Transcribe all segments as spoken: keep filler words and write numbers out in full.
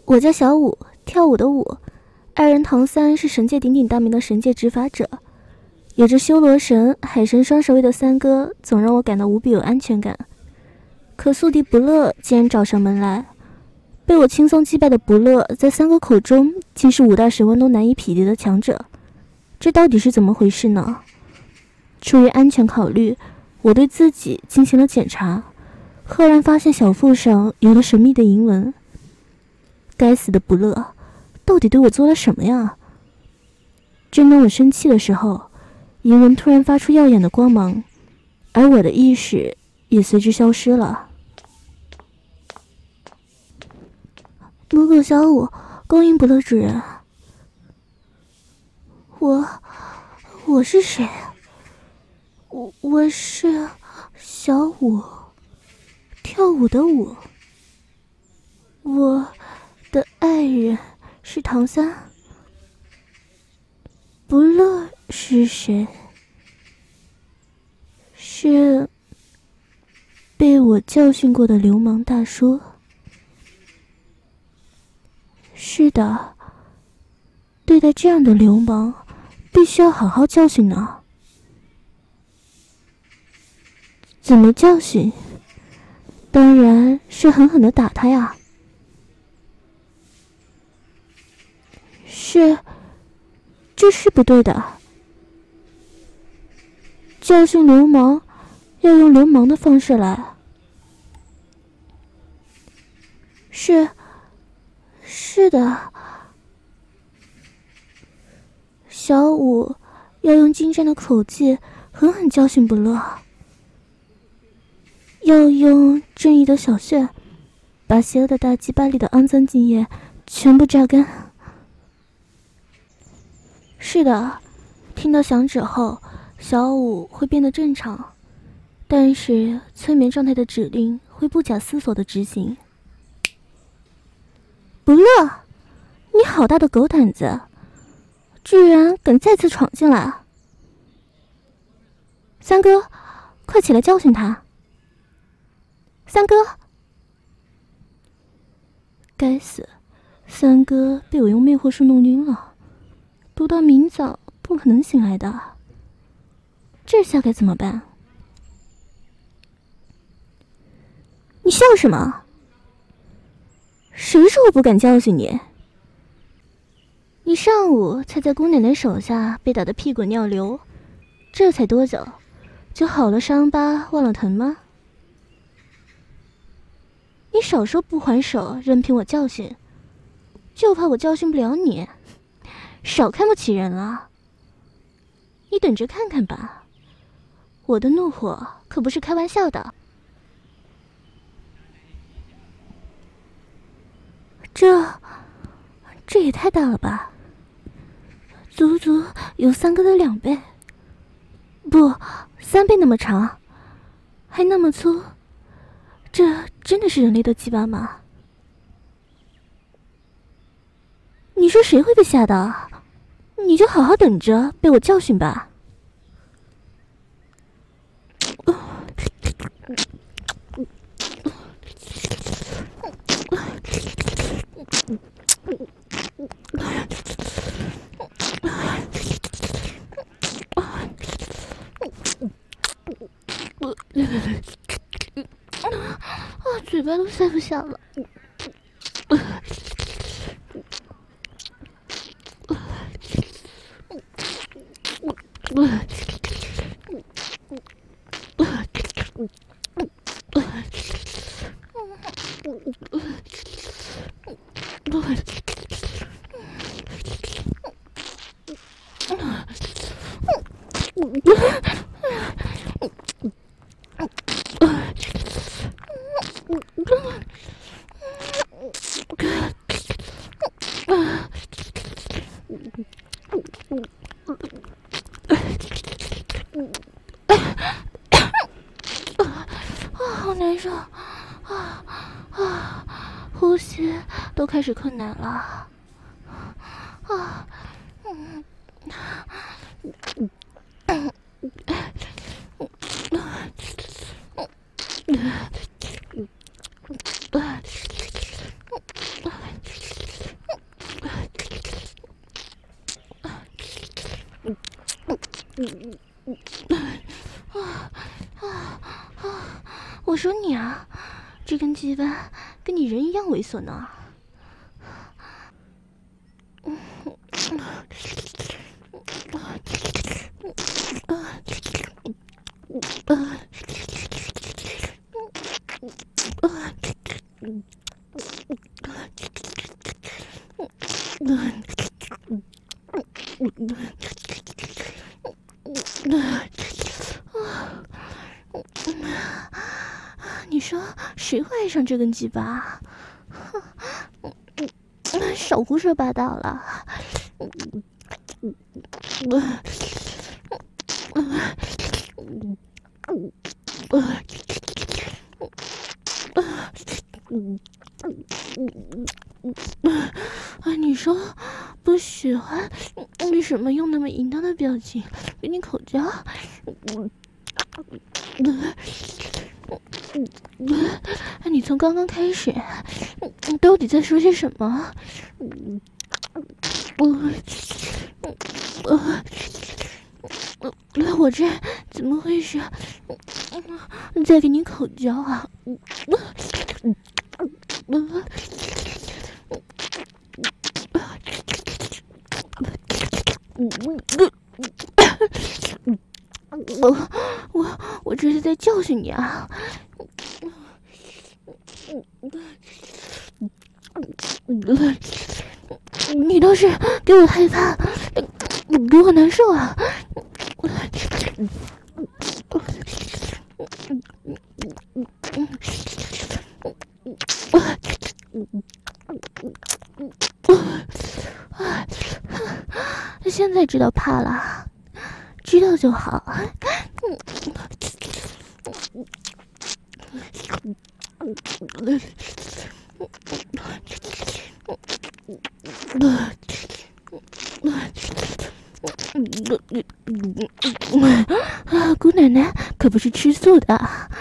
我叫小舞，跳舞的舞。爱人唐三是神界鼎鼎大名的神界执法者，有着修罗神、海神双守卫的三哥，总让我感到无比有安全感。可宿敌不乐竟然找上门来，被我轻松击败的不乐，在三哥口中竟是五大神王都难以匹敌的强者，这到底是怎么回事呢？出于安全考虑，我对自己进行了检查，赫然发现小腹上有了神秘的银纹。该死的不乐，到底对我做了什么呀？正当我生气的时候，银纹突然发出耀眼的光芒，而我的意识也随之消失了。母狗小舞，恭迎不乐主人。我，我是谁？我我是小舞，跳舞的舞。我的爱人是唐三。不乐是谁？是被我教训过的流氓大叔。是的，对待这样的流氓，必须要好好教训呢。怎么教训？当然是狠狠地打他呀。是，这是不对的。教训流氓，要用流氓的方式来。是，是的。小舞要用精湛的口技狠狠教训不乐，要用正义的小穴把邪恶的大鸡巴里的肮脏精液全部榨干。是的，听到响指后，小舞会变得正常，但是催眠状态的指令会不假思索地执行。不乐，你好大的狗胆子，居然敢再次闯进来！三哥，快起来教训他！三哥，该死，三哥被我用魅惑术弄晕了，读到明早不可能醒来的，这下该怎么办？你笑什么？谁说我不敢教训你？你上午才在姑奶奶手下被打得屁滚尿流，这才多久，就好了伤疤忘了疼吗？你少说不还手，任凭我教训，就怕我教训不了你，少看不起人了。你等着看看吧，我的怒火可不是开玩笑的。这，这也太大了吧！足足有三哥的两倍，不，三倍那么长，还那么粗，这真的是人类的鸡巴吗？你说谁会被吓到？你就好好等着被我教训吧。啊，嘴巴都塞不下了。好难受啊啊！呼吸都开始困难了啊！嗯。 啊啊啊！我说你啊，这根鸡巴跟你人一样猥琐呢。你说谁会爱上这根鸡巴？少胡说八道了！啊，你说不喜欢，为什么用那么淫荡的表情给你口交？你从刚刚开始，到底在说些什么？我这怎么会是在给你口交啊？我我我这是在教训你啊！你倒是给我害怕，给我难受啊！现在知道怕了，知道就好。啊，姑奶奶可不是吃素的。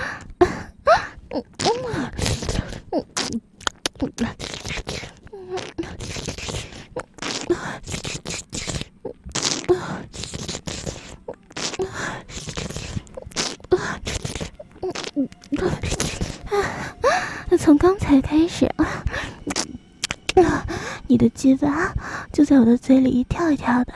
从刚才开始啊，你的鸡巴就在我的嘴里一跳一跳的。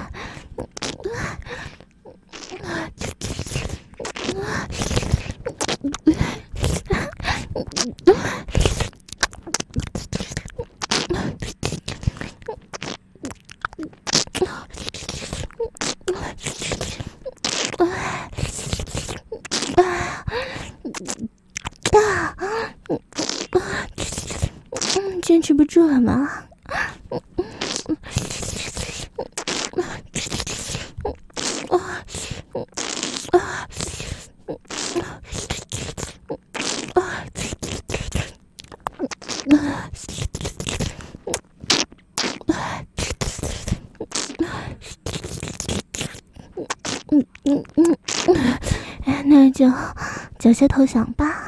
坚持不住了吗？那就缴械投降吧。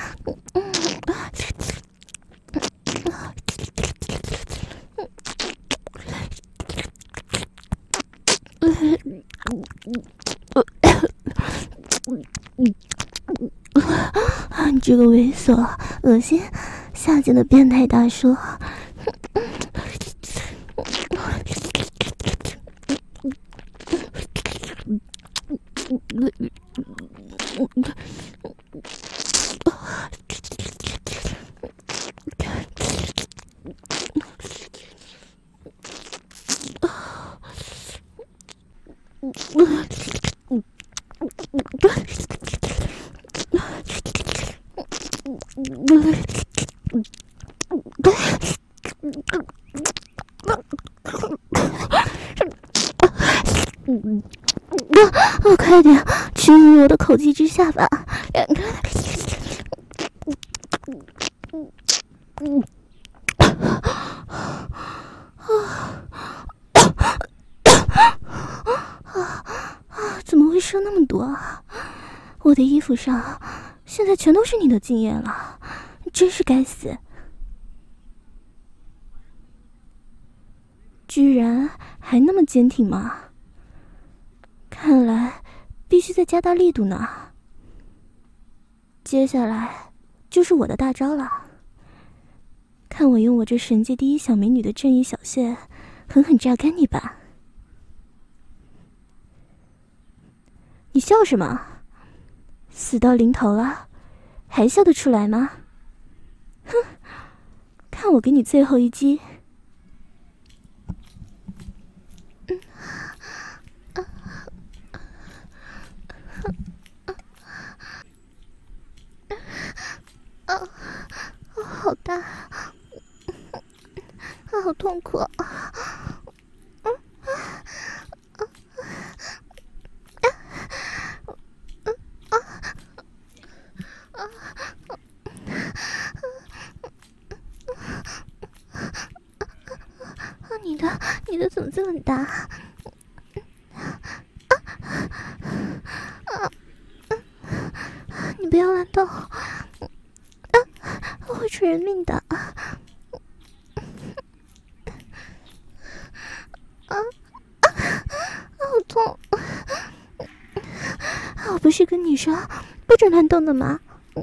你这个猥琐、恶心、下贱的变态大叔！哦，快点屈辱我的口技之下吧！怎么会射那么多啊？我的衣服上现在全都是你的精液了，真是该死！居然还那么坚挺吗？ 看来必须再加大力度呢。接下来就是我的大招了，看我用我这神界第一小美女的正义小穴狠狠榨干你吧。你笑什么？死到临头了，还笑得出来吗？哼，看我给你最后一击。啊，好大，好痛苦。你的，你的怎么这么大？啊！你不要乱动，啊！会出人命的。啊！啊！好痛！我不是跟你说不准乱动的吗？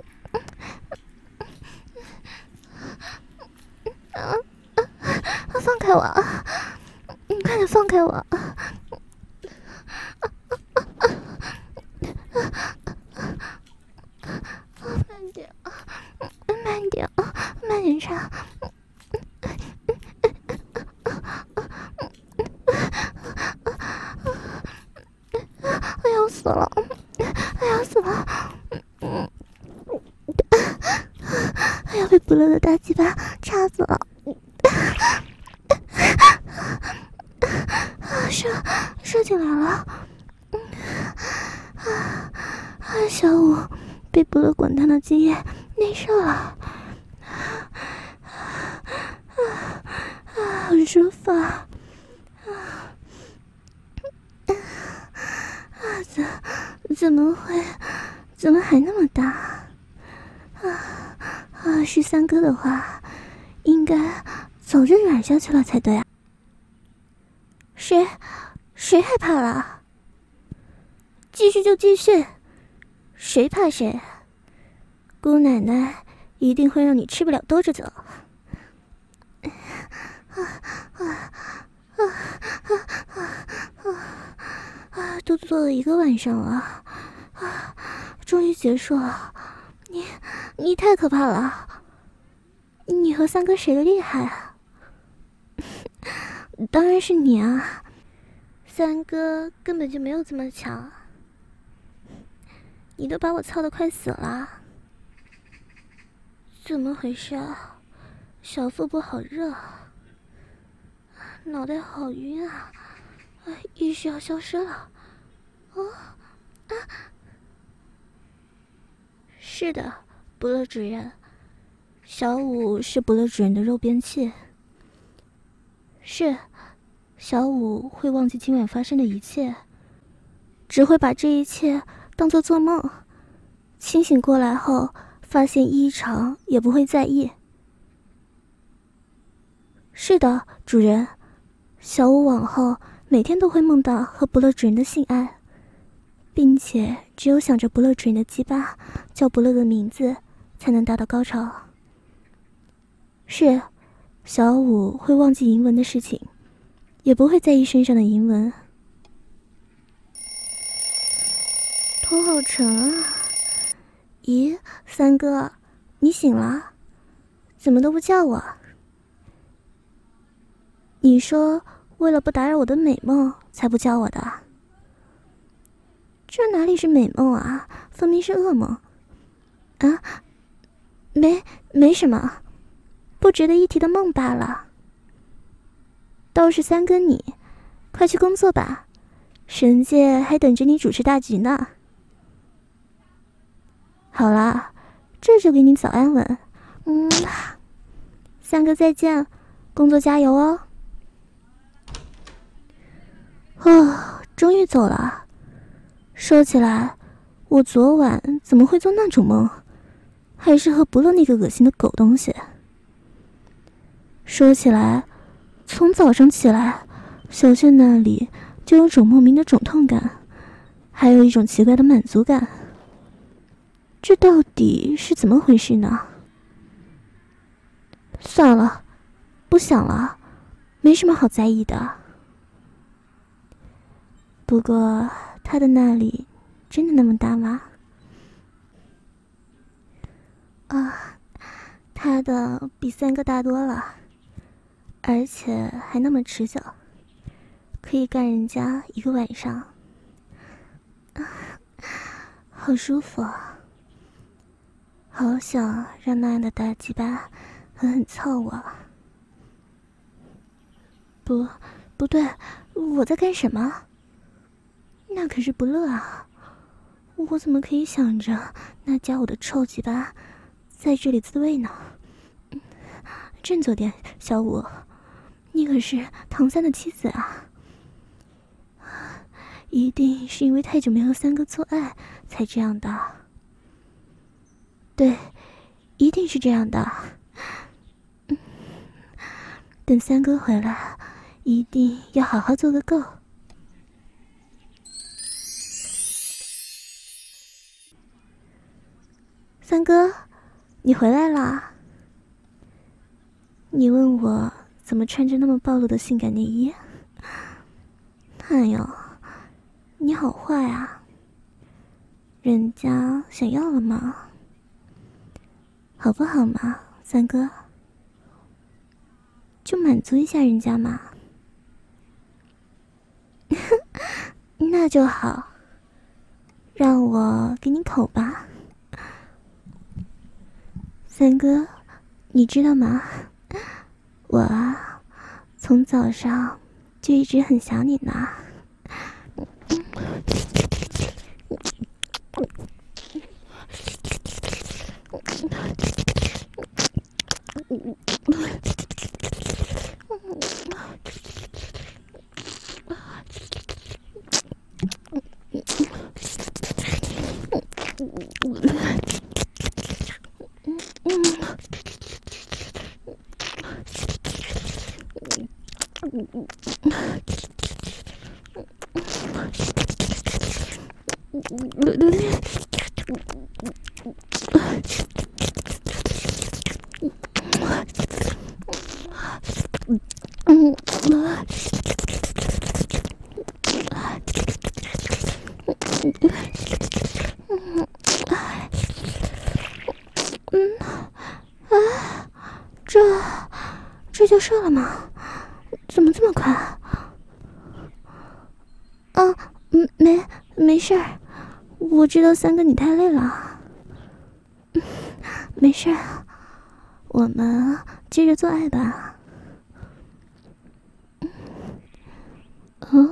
啊！放开我！你快点放开我！慢点，慢点，慢点插！我要死了！我要死了！我要被不乐的大鸡巴插死了！射射进来了！啊啊！小五被不乐滚烫的精液内射了！啊啊啊！好舒服啊！啊啊！怎怎么会？怎么还那么大？啊啊！是三哥的话，应该早就软下去了才对啊！谁谁害怕了？继续就继续，谁怕谁？姑奶奶一定会让你吃不了兜着走。啊啊啊啊啊啊！都做了一个晚上了，啊，终于结束了。你你太可怕了！你和三哥谁厉害啊？当然是你啊，三哥根本就没有这么强，你都把我操得快死了。怎么回事啊？小腹部好热，脑袋好晕啊，意识要消失了。哦，啊，是的，不乐主任，小五是不乐主任的肉便器。是，小五会忘记今晚发生的一切，只会把这一切当作做梦。清醒过来后，发现异常也不会在意。是的，主人，小五往后每天都会梦到和不乐主人的性爱，并且只有想着不乐主人的鸡巴叫不乐的名字，才能达到高潮。是。小五会忘记银纹的事情，也不会在意身上的银纹。头好沉啊！咦，三哥，你醒了？怎么都不叫我？你说为了不打扰我的美梦才不叫我的？这哪里是美梦啊，分明是噩梦！啊，没没什么。不值得一提的梦罢了。倒是三哥你，快去工作吧，神界还等着你主持大局呢。好了，这就给你早安吻。嗯，三哥再见，工作加油哦。哦，终于走了。说起来，我昨晚怎么会做那种梦？还是和不乐那个恶心的狗东西。说起来，从早上起来，小穴那里就有种莫名的肿痛感， 还有一种奇怪的满足感。这到底是怎么回事呢？算了，不想了，没什么好在意的。不过他的那里真的那么大吗？啊，他的比三个大多了，而且还那么持久，可以干人家一个晚上。啊，好舒服啊！好想让那样的大鸡巴狠狠操我。不，不对，我在干什么？那可是不乐啊！我怎么可以想着那家伙的臭鸡巴在这里滋味呢？振作点，小五，你可是唐三的妻子啊！一定是因为太久没和三哥做爱才这样的。对，一定是这样的。等三哥回来，一定要好好做个够。三哥，你回来啦？你问我怎么穿着那么暴露的性感内衣？哎呦，你好坏啊！人家想要了吗？好不好嘛，三哥？就满足一下人家嘛。那就好，让我给你口吧。三哥，你知道吗？我啊，从早上就一直很想你呢。嗯，啊，这这就射了吗？怎么这么快？啊，嗯，没没事儿，我知道三哥你太累了。嗯，没事儿，我们接着做爱吧。嗯，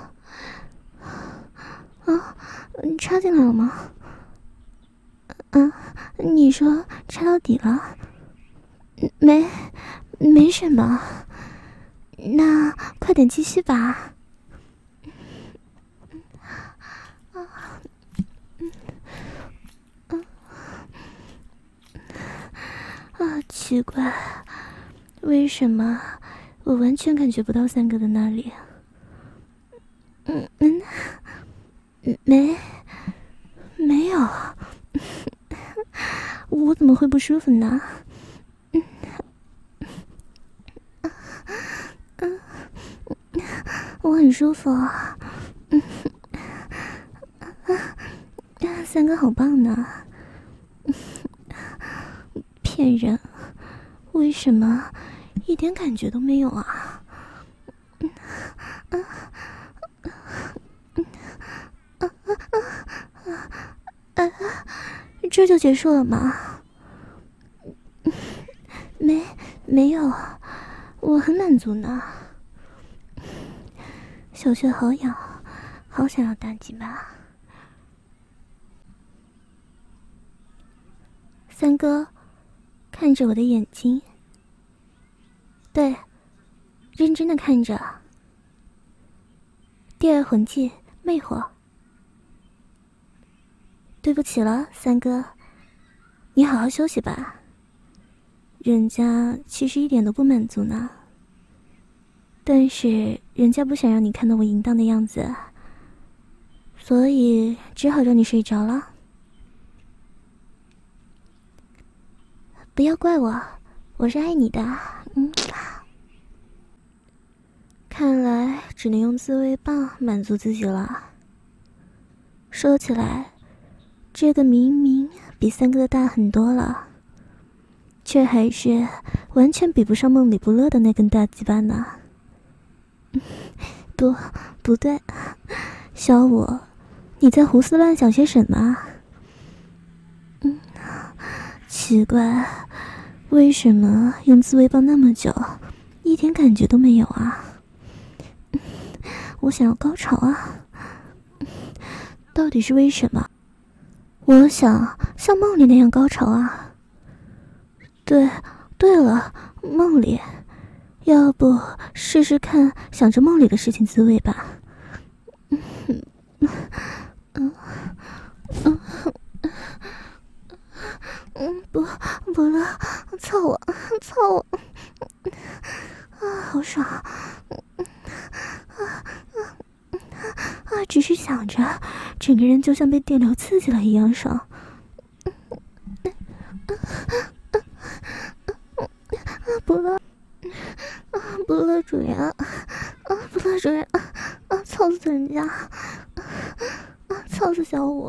啊，插进来了吗？啊，你说插到底了？没，没什么。那快点继续吧。啊，嗯，嗯，啊，奇怪，为什么我完全感觉不到三哥的那里？嗯嗯，没，没有。我怎么会不舒服呢？嗯，嗯，我很舒服。嗯，啊，三哥好棒呢。骗人，为什么一点感觉都没有啊？嗯，啊，啊啊啊啊啊！这就结束了吗？没，没有，我很满足呢。小穴好痒，好想要大鸡巴。三哥，看着我的眼睛，对，认真的看着。第二魂技，魅惑。对不起了，三哥，你好好休息吧。人家其实一点都不满足呢，但是人家不想让你看到我淫荡的样子， 所以只好让你睡着了。不要怪我，我是爱你的。嗯，看来只能用自慰棒满足自己了。说起来，这个明明比三哥的大很多了，却还是完全比不上梦里不乐的那根大鸡巴呢。不，不对，小五，你在胡思乱想些什么？嗯，奇怪，为什么用自慰棒那么久，一点感觉都没有啊？我想要高潮啊，到底是为什么？我想像梦里那样高潮啊。对，对了，梦里，要不试试看想着梦里的事情自慰吧？嗯嗯嗯嗯，不不了，操我，操我，啊，好爽！啊啊！只是想着，整个人就像被电流刺激了一样爽。不乐，不乐主人，啊，不乐主人，啊，操死人家，啊，操死小五，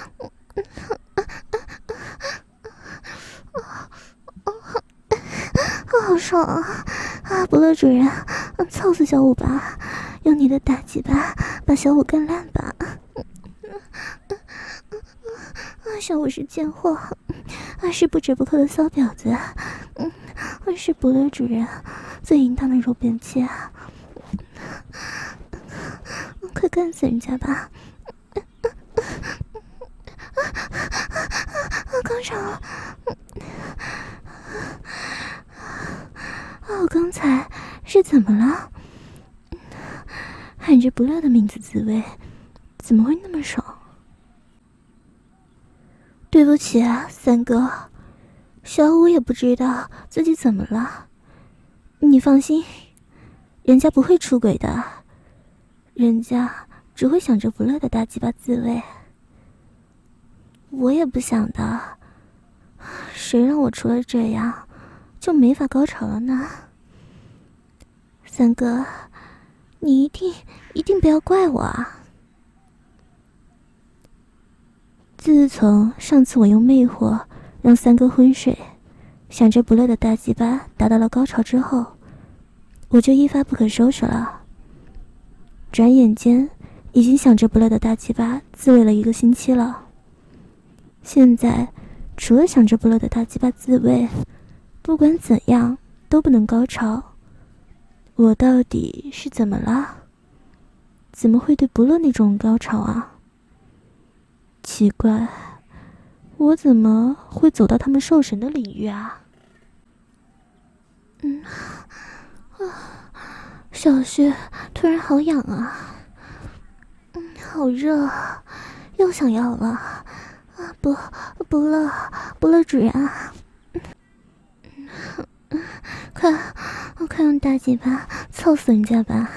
好爽啊！啊，不乐主人，啊，操死小五吧，用你的大鸡巴把小五干烂吧！啊，小五是贱货，啊，是不折不扣的骚婊子，嗯，是不乐主人最淫荡的肉便器啊！快干死人家吧！高潮了！我刚才是怎么了？喊着不乐的名字自慰，怎么会那么爽？对不起啊，三哥，小五也不知道自己怎么了。你放心，人家不会出轨的，人家只会想着不乐的大鸡巴自慰。我也不想的，谁让我除了这样就没法高潮了呢？三哥，你一定一定不要怪我啊！自从上次我用魅惑让三哥昏睡，想着不乐的大鸡巴达到了高潮之后，我就一发不可收拾了。转眼间已经想着不乐的大鸡巴自慰了一个星期了。现在除了想着不乐的大鸡巴自慰，不管怎样都不能高潮。我到底是怎么了？怎么会对不乐那种高潮啊？奇怪，我怎么会走到他们兽神的领域啊？嗯，啊，小穴突然好痒啊，嗯，好热，又想要了啊！不，不乐，不乐主人啊！嗯，快，快用大鸡巴操死人家吧！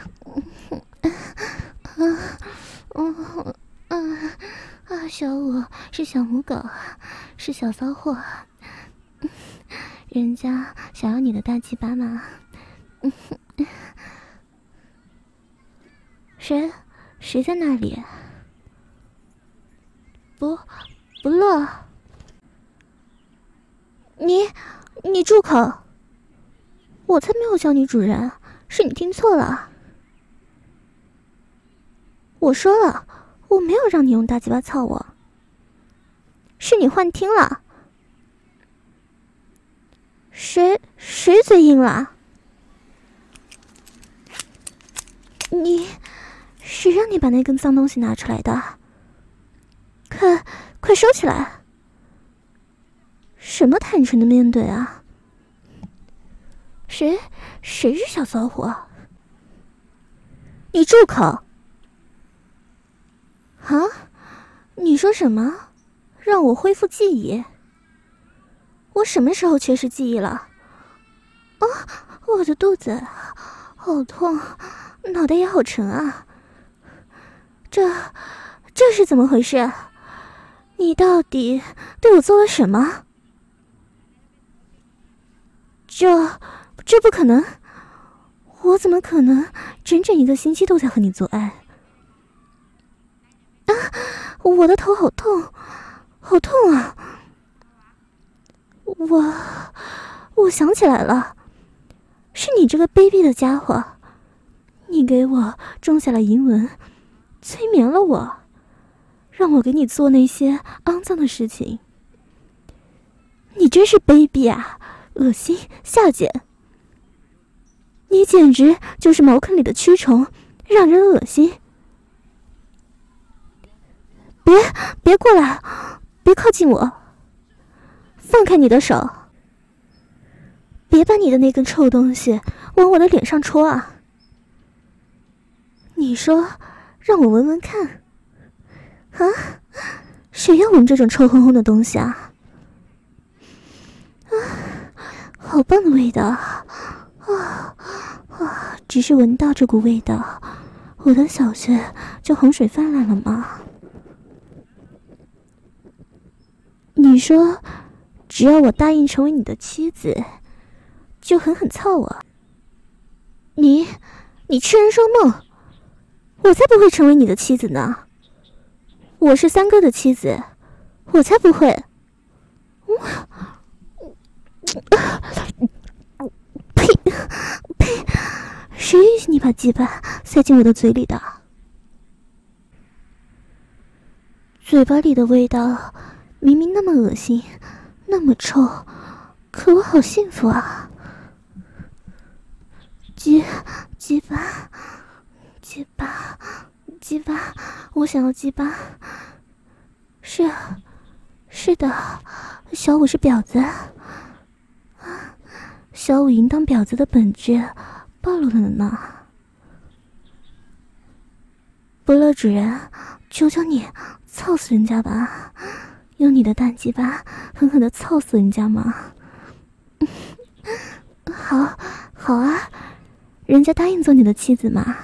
嗯，嗯，嗯。啊，小五是小母狗，是小骚货，人家想要你的大鸡巴吗？谁？谁在那里？不，不乐，你，你住口！我才没有叫你主人，是你听错了。我说了。我没有让你用大鸡巴操我，是你幻听了。谁谁嘴硬了？你，谁让你把那根脏东西拿出来的？快快收起来！什么坦诚的面对啊？谁谁是小骚货？你住口！啊！你说什么？让我恢复记忆？我什么时候缺失记忆了？啊！我的肚子好痛，脑袋也好沉啊！这这是怎么回事？你到底对我做了什么？这这不可能，我怎么可能整整一个星期都在和你做爱？啊，我的头好痛，好痛啊！我我想起来了，是你这个卑鄙的家伙，你给我种下了淫文，催眠了我，让我给你做那些肮脏的事情。你真是卑鄙啊，恶心下贱！你简直就是茅坑里的蛆虫，让人恶心！别别过来，别靠近我！放开你的手！别把你的那根臭东西往我的脸上戳啊！你说让我闻闻看啊？谁要闻这种臭烘烘的东西啊？啊，好棒的味道啊！啊，只是闻到这股味道，我的小穴就洪水泛滥了吗？你说只要我答应成为你的妻子，就狠狠操我？你你痴人说梦！我才不会成为你的妻子呢！我是三哥的妻子，我才不会！呸呸！谁允许你把鸡巴塞进我的嘴里的？嘴巴里的味道明明那么恶心，那么臭，可我好幸福啊！鸡鸡巴，鸡巴，鸡巴，我想要鸡巴。是啊，是的，小五是婊子。小五淫荡婊子的本质暴露了呢。不乐主人，求求你操死人家吧，用你的大鸡巴狠狠地操死人家吗？好好啊，人家答应做你的妻子嘛。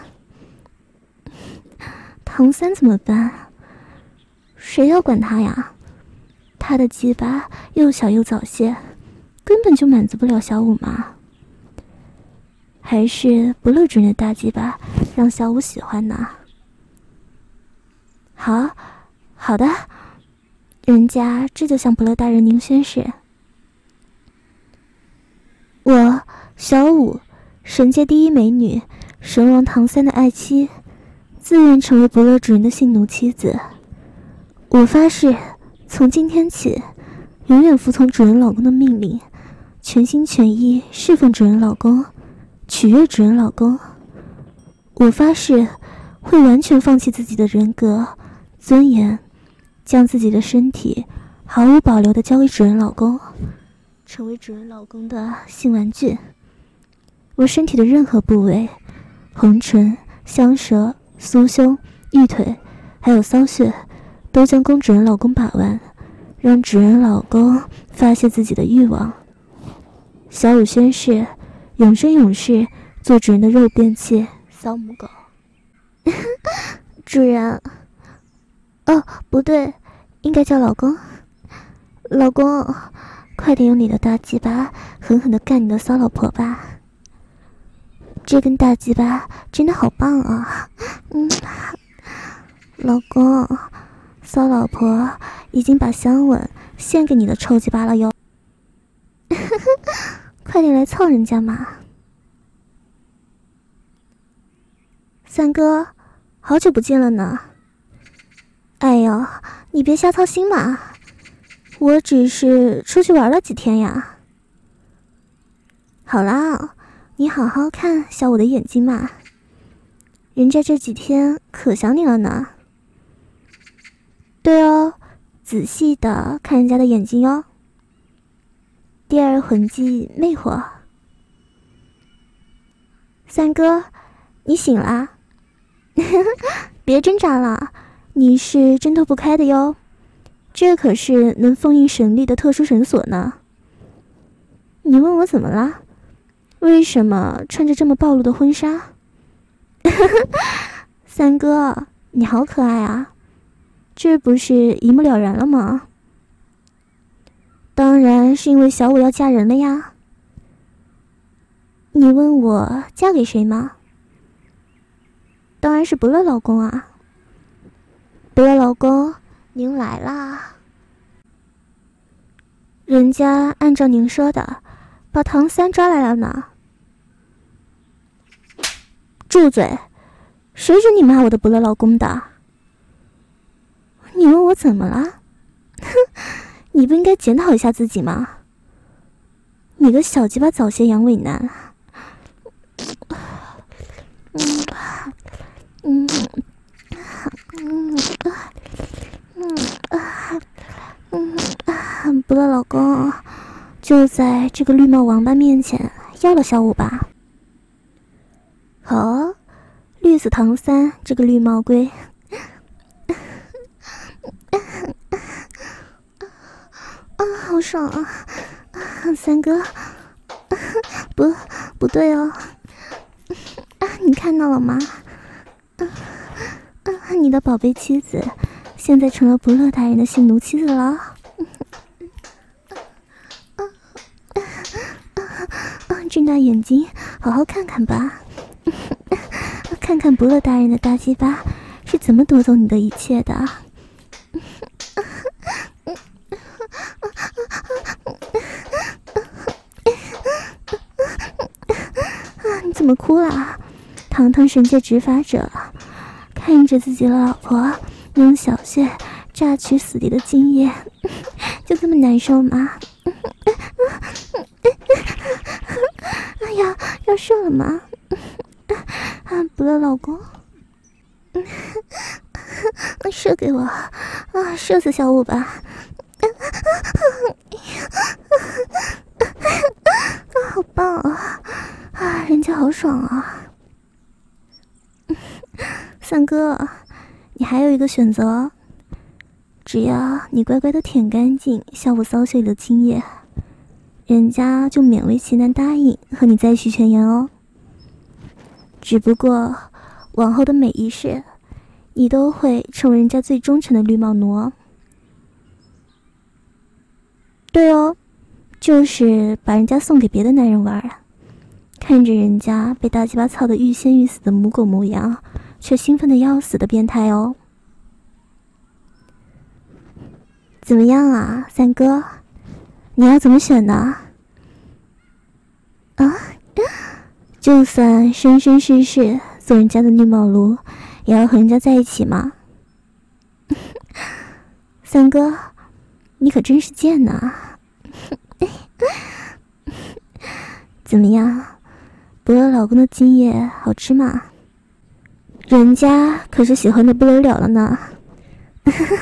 唐三怎么办？谁要管他呀？他的鸡巴又小又早泄，根本就满足不了小五嘛。还是不乐主人的大鸡巴让小五喜欢呢？好，好的，人家这就向不乐大人您宣誓。我小五，神界第一美女，神王唐三的爱妻，自愿成为不乐主人的性奴妻子。我发誓，从今天起，永远服从主人老公的命令，全心全意侍奉主人老公，取悦主人老公。我发誓，会完全放弃自己的人格、尊严，将自己的身体毫无保留地交给主人老公，成为主人老公的性玩具。我身体的任何部位，红唇、香舌、酥胸、玉腿，还有骚穴，都将供主人老公把玩，让主人老公发泄自己的欲望。小五宣誓，永生永世做主人的肉便器、骚母狗。主人，哦，不对，应该叫老公。老公，快点用你的大鸡巴狠狠地干你的骚老婆吧！这根大鸡巴真的好棒啊！嗯，老公，骚老婆已经把香吻献给你的臭鸡巴了哟！快点来操人家嘛！三哥，好久不见了呢。哎呦，你别瞎操心嘛，我只是出去玩了几天呀。好啦，你好好看小五的眼睛嘛，人家这几天可想你了呢。对哦，仔细的看人家的眼睛哟。第二魂技魅惑。三哥，你醒啦？别挣扎了，你是挣脱不开的哟，这可是能封印神力的特殊绳索呢。你问我怎么啦？为什么穿着这么暴露的婚纱？三哥，你好可爱啊！ 这不是一目了然了吗？当然是因为小五要嫁人了呀。你问我嫁给谁吗？当然是不乐老公啊。不乐老公，您来啦。人家按照您说的，把唐三抓来了呢。住嘴！谁准你骂我的不乐老公的？你问我怎么了？哼，你不应该检讨一下自己吗？你个小鸡巴早泄阳痿男！嗯嗯嗯嗯嗯嗯，不乐老公，就在这个绿帽王八面前要了小五吧。好，绿死唐三这个绿帽龟。啊，好爽啊！三哥，不，不对哦。啊，你看到了吗？啊啊，你的宝贝妻子现在成了不乐大人的性奴妻子了。啊啊啊！睁大眼睛，好好看看吧，看看不乐大人的大鸡巴是怎么夺走你的一切的。你怎么哭了？堂堂神界执法者，看着自己的老婆用小穴榨取死敌的精液，就这么难受吗？哎呀，要射了吗？啊，不乐老公，射给我啊，射死小五吧！啊，好棒啊！啊，人家好爽啊！三哥，你还有一个选择，只要你乖乖的舔干净小五骚穴里的精液，人家就勉为其难答应和你再续前缘哦。只不过往后的每一世，你都会成为人家最忠诚的绿帽奴哦。对哦，就是把人家送给别的男人玩啊，看着人家被大鸡巴操得欲仙欲死的母狗模样，却兴奋的要死的变态哦。怎么样啊，三哥，你要怎么选呢？啊，就算生生世世做人家的绿帽奴，也要和人家在一起吗？三哥，你可真是贱呐！怎么样，不乐老公的精液好吃吗？人家可是喜欢的不得了了呢。